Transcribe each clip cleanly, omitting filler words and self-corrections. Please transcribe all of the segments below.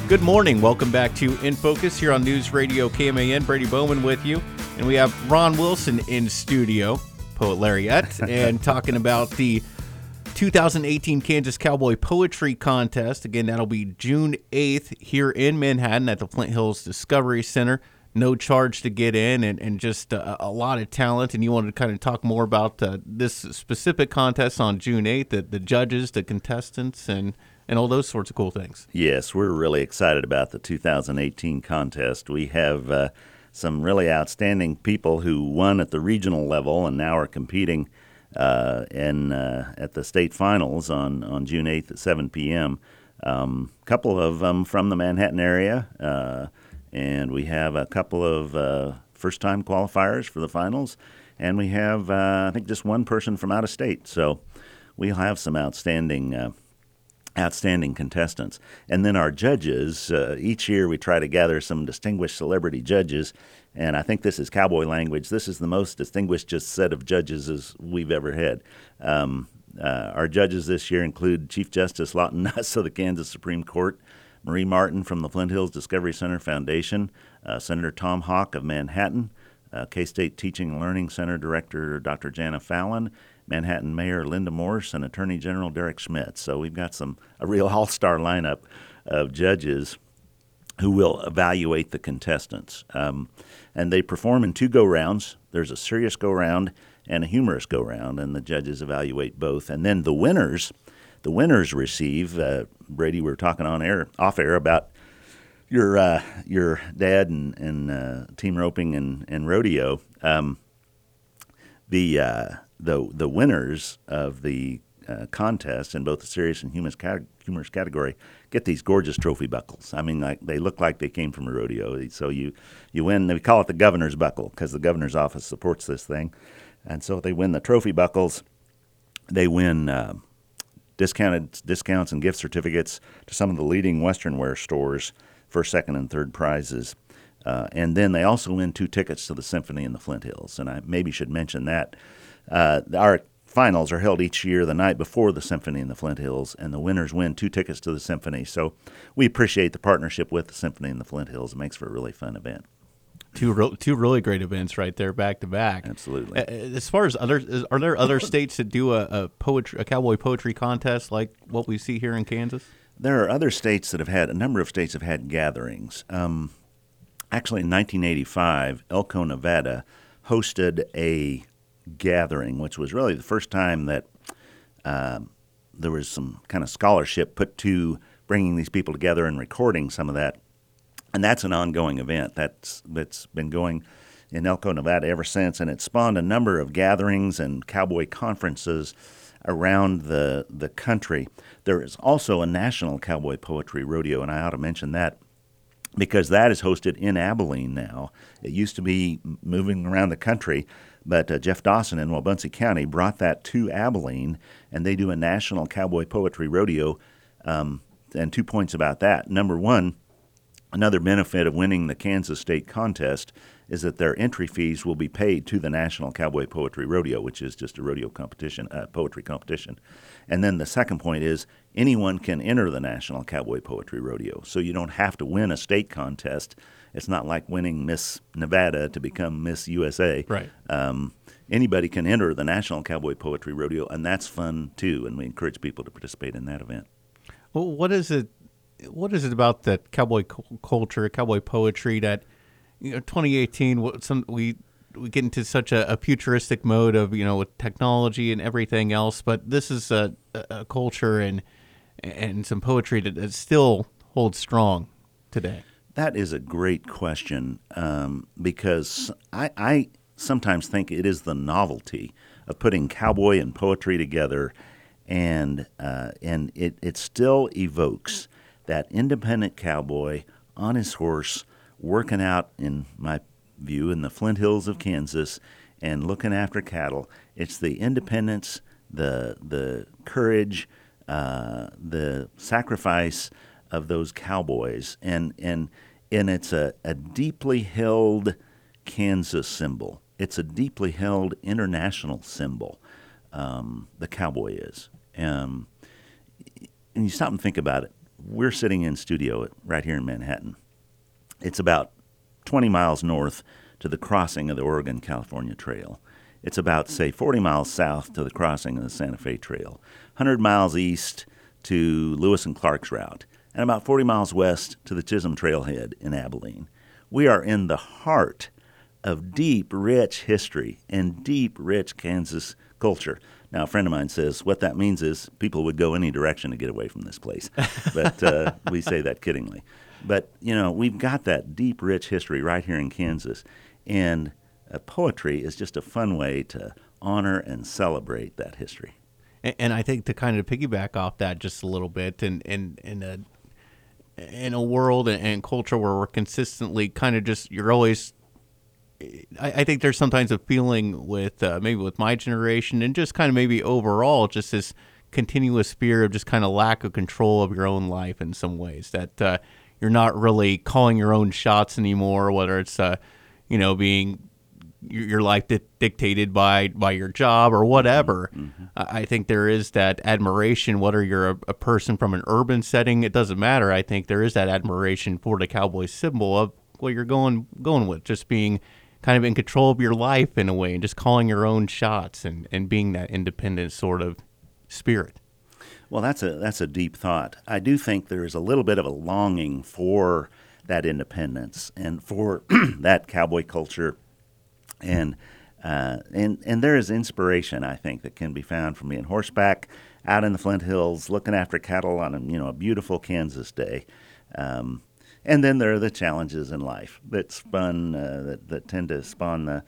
Good morning. Welcome back to In Focus here on News Radio KMAN. Brady Bowman with you. And we have Ron Wilson in studio, Poet Lariat, and talking about the 2018 Kansas Cowboy Poetry Contest. Again, that'll be June 8th here in Manhattan at the Flint Hills Discovery Center. No charge to get in, and just a lot of talent. And you wanted to kind of talk more about this specific contest on June 8th, the judges, the contestants, and all those sorts of cool things. Yes, we're really excited about the 2018 contest. We have some really outstanding people who won at the regional level and now are competing at the state finals on June 8th at 7 p.m. Couple of them from the Manhattan area, and we have a couple of first-time qualifiers for the finals, and we have, I think, just one person from out of state. So we'll have some outstanding contestants. And then our judges, each year we try to gather some distinguished celebrity judges, and I think this is cowboy language. This is the most distinguished set of judges as we've ever had. Our judges this year include Chief Justice Lawton Nuss of the Kansas Supreme Court, Marie Martin from the Flint Hills Discovery Center Foundation, Senator Tom Hawk of Manhattan, K-State Teaching and Learning Center Director Dr. Jana Fallon, Manhattan Mayor Linda Morse, and Attorney General Derek Schmidt. So we've got a real all-star lineup of judges who will evaluate the contestants. And they perform in two go-rounds. There's a serious go-round and a humorous go-round, and the judges evaluate both. And then the winners receive, Brady, we were talking off air about your dad and team roping and rodeo. The winners of the contest in both the serious and humorous category get these gorgeous trophy buckles. I mean, they look like they came from a rodeo. So you win. We call it the governor's buckle because the governor's office supports this thing. And so they win the trophy buckles. They win discounts and gift certificates to some of the leading Western wear stores, first, second, and third prizes. And then they also win 2 tickets to the Symphony in the Flint Hills. And I maybe should mention that. Our finals are held each year the night before the Symphony in the Flint Hills, and the winners win 2 tickets to the Symphony. So we appreciate the partnership with the Symphony in the Flint Hills. It makes for a really fun event. Two really great events right there, back to back. Absolutely. As far as are there other states that do a cowboy poetry contest like what we see here in Kansas? There are other states that a number of states have had gatherings. Actually, in 1985, Elko, Nevada hosted a gathering, which was really the first time that there was some kind of scholarship put to bringing these people together and recording some of that. And that's an ongoing event that's been going in Elko, Nevada ever since, and it spawned a number of gatherings and cowboy conferences around the country. There is also a national cowboy poetry rodeo, and I ought to mention that because that is hosted in Abilene now. It used to be moving around the country, but Jeff Dawson in Wabaunsee County brought that to Abilene, and they do a national cowboy poetry rodeo. And 2 points about that. Number one, another benefit of winning the Kansas State contest is that their entry fees will be paid to the National Cowboy Poetry Rodeo, which is just a rodeo competition, poetry competition. And then the second point is anyone can enter the National Cowboy Poetry Rodeo, so you don't have to win a state contest. It's not like winning Miss Nevada to become Miss USA. Right. Anybody can enter the National Cowboy Poetry Rodeo, and that's fun too, and we encourage people to participate in that event. Well, what is it about that cowboy culture, cowboy poetry that, 2018, we get into such a futuristic mode of, with technology and everything else, but this is a culture and some poetry that still holds strong today? That is a great question because I sometimes think it is the novelty of putting cowboy and poetry together, and it still evokes that independent cowboy on his horse, working out, in my view, in the Flint Hills of Kansas and looking after cattle. It's the independence, the courage, the sacrifice of those cowboys, and it's a deeply held Kansas symbol. It's a deeply held international symbol. The cowboy is, and you stop and think about it. we're sitting in studio right here in Manhattan. It's about 20 miles north to the crossing of the Oregon-California Trail. It's about, say, 40 miles south to the crossing of the Santa Fe Trail, 100 miles east to Lewis and Clark's route, and about 40 miles west to the Chisholm Trailhead in Abilene. We are in the heart of deep, rich history and deep, rich Kansas culture. Now, a friend of mine says what that means is people would go any direction to get away from this place. But we say that kiddingly. But, we've got that deep, rich history right here in Kansas. And poetry is just a fun way to honor and celebrate that history. And I think to kind of piggyback off that just a little bit, in a world and culture where we're consistently kind of just, you're always, I think there's sometimes a feeling with maybe with my generation and just kind of maybe overall just this continuous fear of just kind of lack of control of your own life in some ways, that you're not really calling your own shots anymore, whether it's being your life dictated by your job or whatever. Mm-hmm. I think there is that admiration, whether you're a person from an urban setting, it doesn't matter. I think there is that admiration for the cowboy symbol of what you're going with, just being kind of in control of your life in a way and just calling your own shots and being that independent sort of spirit. Well, that's a deep thought. I do think there is a little bit of a longing for that independence and for that cowboy culture, and there is inspiration, I think, that can be found from being horseback out in the Flint Hills, looking after cattle on a beautiful Kansas day. And then there are the challenges in life that tend to spawn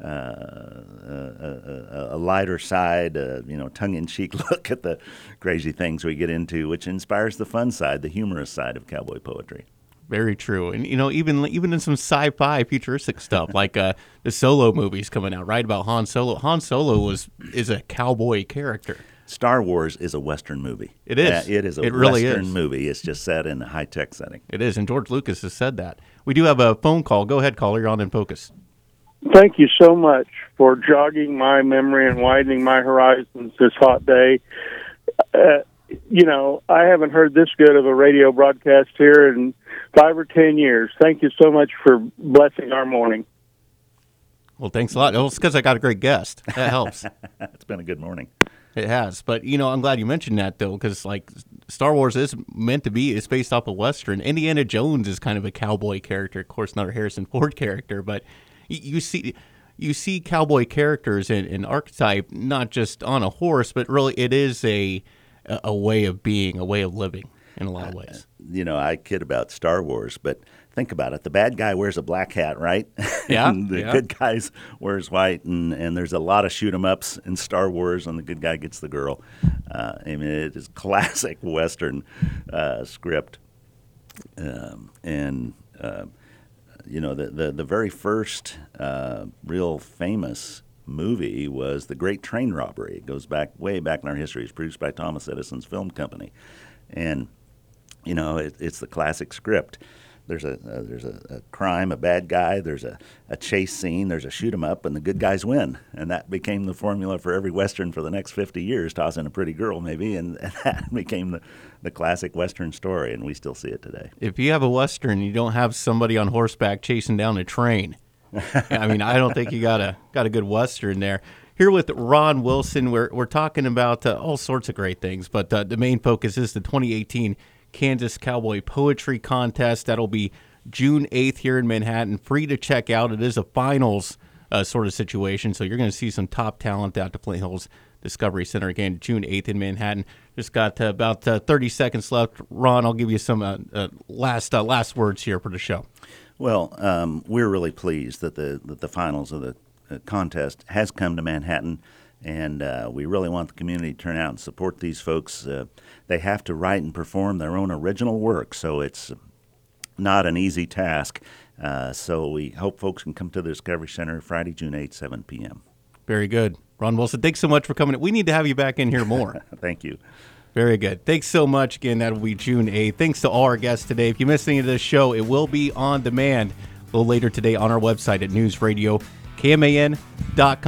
a lighter side, tongue-in-cheek look at the crazy things we get into, which inspires the fun side, the humorous side of cowboy poetry. Very true. And, even in some sci-fi futuristic stuff, like the Solo movies coming out, right, about Han Solo. Han Solo is a cowboy character. Star Wars is a Western movie. It is. It is a really Western movie. It's just set in a high-tech setting. It is, and George Lucas has said that. We do have a phone call. Go ahead, caller. You're on In Focus. Thank you so much for jogging my memory and widening my horizons this hot day. I haven't heard this good of a radio broadcast here in 5 or 10 years. Thank you so much for blessing our morning. Well, thanks a lot. Well, it's because I got a great guest. That helps. It's been a good morning. It has. But, I'm glad you mentioned that, though, because, Star Wars is meant to be, it's based off a Western. Indiana Jones is kind of a cowboy character. Of course, not a Harrison Ford character, but you see cowboy characters in archetype, not just on a horse, but really it is a way of being, a way of living in a lot of ways. I kid about Star Wars, but think about it. The bad guy wears a black hat, right? Yeah. And the good guy wears white, and there's a lot of shoot-'em-ups in Star Wars, and the good guy gets the girl. It is classic Western script. The very first real famous movie was The Great Train Robbery. It goes way back in our history. It's produced by Thomas Edison's film company, and it's the classic script. There's a crime, a bad guy. There's a chase scene. There's a shoot 'em up, and the good guys win. And that became the formula for every Western for the next 50 years. Toss in a pretty girl, maybe, and that became the classic Western story. And we still see it today. If you have a Western, you don't have somebody on horseback chasing down a train. I don't think you got a good Western there. Here with Ron Wilson, we're talking about all sorts of great things, but the main focus is the 2018 Kansas Cowboy Poetry Contest. That'll be June 8th here in Manhattan. Free to check out. It is a finals sort of situation, so you're going to see some top talent out to Flint Hills Discovery Center again, June 8th in Manhattan. Just got about 30 seconds left. Ron, I'll give you some last words here for the show. Well, we're really pleased that the finals of the contest has come to Manhattan, and we really want the community to turn out and support these folks. They have to write and perform their own original work, so it's not an easy task. So we hope folks can come to the Discovery Center Friday, June 8th, 7 p.m. Very good. Ron Wilson, thanks so much for coming. We need to have you back in here more. Thank you. Very good. Thanks so much. Again, that will be June 8th. Thanks to all our guests today. If you missed any of this show, it will be on demand a little later today on our website at newsradiokman.com.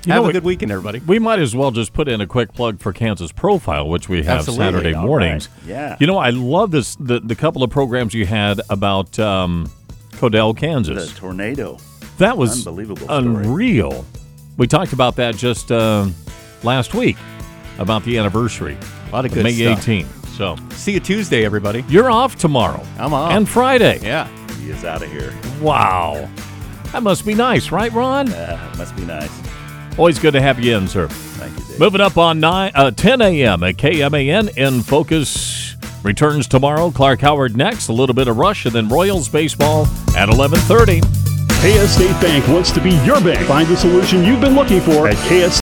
Have a good weekend, everybody. We might as well just put in a quick plug for Kansas Profile, which we have Absolutely. Saturday All mornings. right. Yeah. You know, I love this the couple of programs you had about Codell, Kansas. The tornado. That was Unbelievable story. unreal. We talked about that just last week, about the anniversary. A lot of good May stuff. 18th. So See you Tuesday, everybody. you're off tomorrow. I'm off. And Friday. Yeah. He is out of here. Wow. That must be nice, right, Ron? Must be nice. Always good to have you in, sir. Thank you, Dave. Moving up on 10 a.m. at KMAN. In Focus returns tomorrow. Clark Howard next. A little bit of Rush, and then Royals baseball at 11:30. KS State Bank wants to be your bank. Find the solution you've been looking for at KS